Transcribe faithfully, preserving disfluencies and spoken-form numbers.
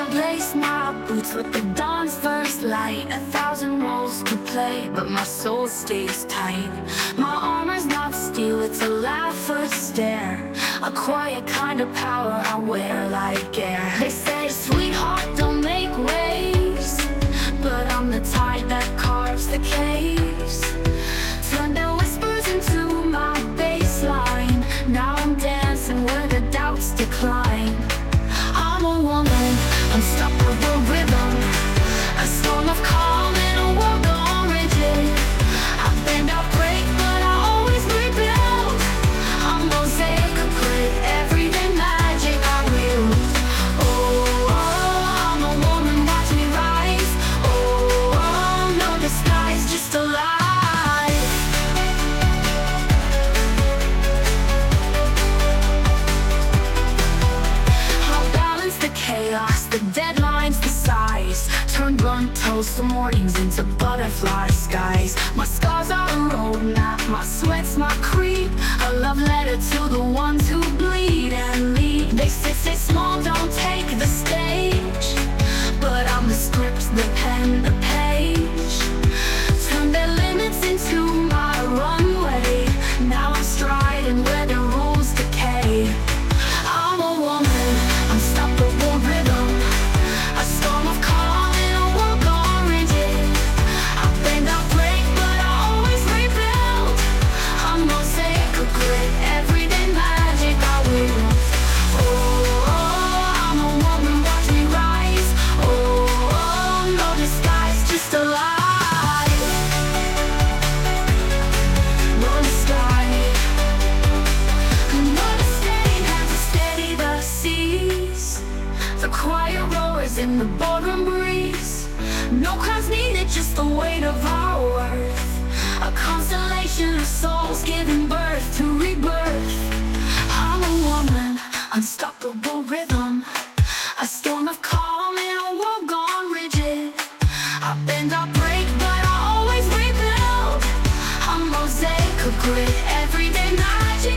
lace my boots with the dawn's first light. A thousand roles to play, but my soul stays tight. My armor's not steel, it's a laugh or stare. A quiet kind of power I wear like air. They say, sweetheart, don't make waves, but I'm the tide that carves the caves. Turn their whispers into my baseline. Now I'm dancing where the doubts decline. I'm a woman, unstoppable rhythm, a storm of calm in a world gone rigid. I bend, I break, but I always rebuild. I'm mosaic of grit, everyday magic I wield. Oh, oh, I'm a woman, watch me rise. Oh, oh, no disguise, just alive. Chaos, the deadlines, the size. Turn blunt toast mornings into butterfly skies. My scars are a roadmap, my sweat's my creep. A love letter to the ones who bleed and lead. They say, stay small, don't take the stage, but I'm the script, the pen, the page. Turn their limits into my runway. Now I'm striding where the rules decay. I'm a woman, unstoppable rhythm, a storm of calm in a world gone rigid. I bend, I break, but I always rebuild. I'm mosaic of grit, everyday magic I wield. Oh, oh, I'm a woman, watch me rise. Oh, oh, no disguise, just alive. No disguise. Another steady hand to steady the seas. The quiet roars in the boardroom breeze. No crowns needed, just the weight of our worth. A constellation of souls giving birth to rebirth. I'm a woman, unstoppable rhythm, a storm of calm in a world gone rigid. I bend, I break, but I always rebuild. I'm mosaic of grit, everyday magic